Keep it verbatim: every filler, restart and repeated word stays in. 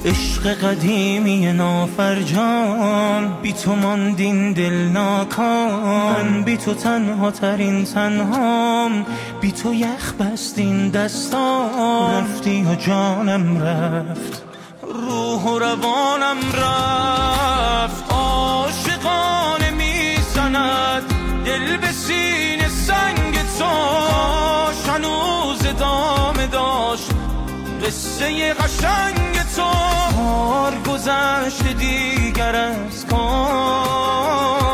عشق قدیمی نافرجام، بی تو ماندین دل ناکام، بی تو تنها ترین تنهام، بی تو یخ بستین دستام. رفتی و جانم رفت، روح و روانم رفت، عاشقانه میزند دل به سینه سنگ تو. هنوز ادامه داشت قصه قشنگ تو. کار گذشت دیگر از کار،